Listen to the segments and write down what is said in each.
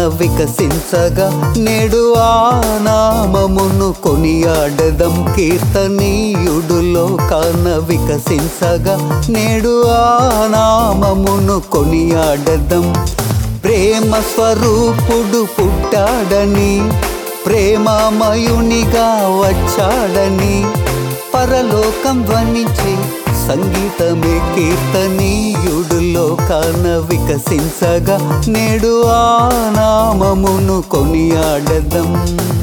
వికసించగా నేడు ఆ నామమును కొనియాడదం. కీర్తనీయుడు లోకాన వికసించగా నేడు ఆ నామమును కొనియాడదం. ప్రేమ స్వరూపుడు పుట్టాడని, ప్రేమమయునిగా వచ్చాడని పరలోకం ధ్వనించే సంగీతమే కీర్తనీయుడు లోకాన వికసించగా నేడు ఆ నామమును కొనియాడదం.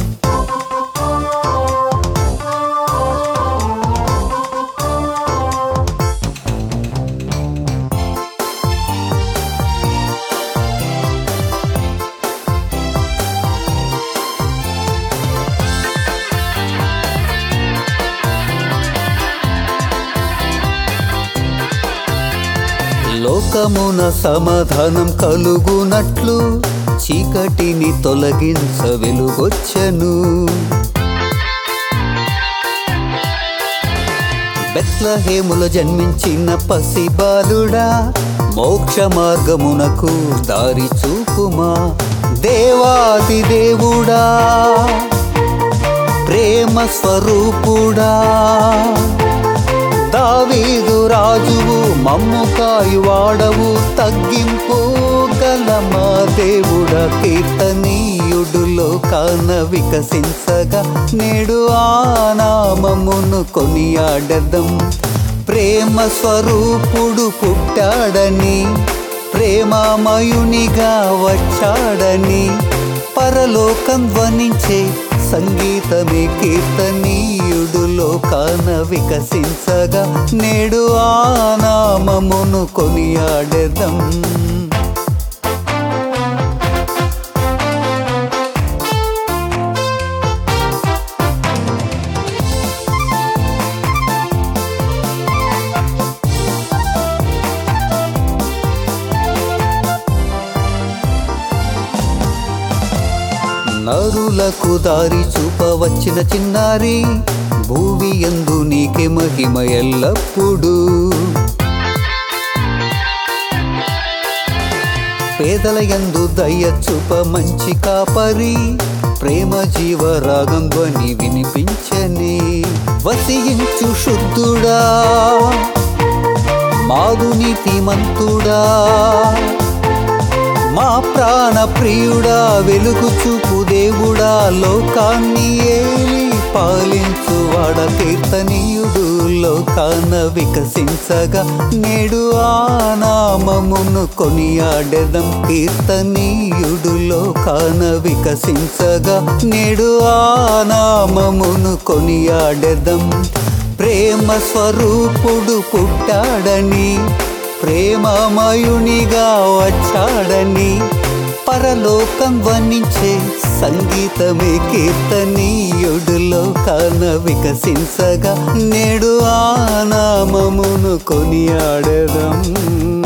లోకమున సమాధానం కలుగునట్లు చీకటిని తొలగించ వెలుగొచ్చెను. బెత్లెహేముల జన్మించిన పసిబాలుడా, మోక్ష మార్గమునకు దారి చూపుమా. దేవాది దేవుడా, ప్రేమ స్వరూపుడా, దావీదు రాజువు మమ్ము కాయువాడవు, తగ్గింపు గల మా దేవుడా. కీర్తనీయుడు లోకాన వికసించగా నేడు ఆ నామమును కొనియాడదం. ప్రేమ స్వరూపుడు పుట్టాడని, ప్రేమమయునిగా వచ్చాడని పరలోకం ధ్వనించే సంగీతమే కీర్తనీయుడు లోకాన వికసించగా నేడు ఆ నామమును కొనియాడెదం. నరులకు దారి చూపవచ్చిన చిన్నారి, భూమి యందు నీకే మహిమ ఎల్లప్పుడు. పేదల యందు దయ చూప మంచి కాపరి, ప్రేమ జీవరాగం ధ్వని వినిపించని. వసించు శుద్ధుడా, మాదు నీతిమంతుడా, మా ప్రాణ ప్రియుడా, వెలుగు చూపు దేవుడా, లోకాన్ని ఏలి పాలించువాడ. కీర్తనీయుడు లోకాన వికసించగా నేడు ఆ నామమును కొనియాడెదం. కీర్తనీయుడు లోకాన వికసించగా నేడు ఆ నామమును కొనియాడెదం. ప్రేమ స్వరూపుడు పుట్టాడని, ప్రేమమయునిగా వచ్చాడని పరలోకం ధ్వనించే సంగీతమే కీర్తనీయుడు లోకాన వికసించగా నేడు ఆ నామమును కొనియాడెదం.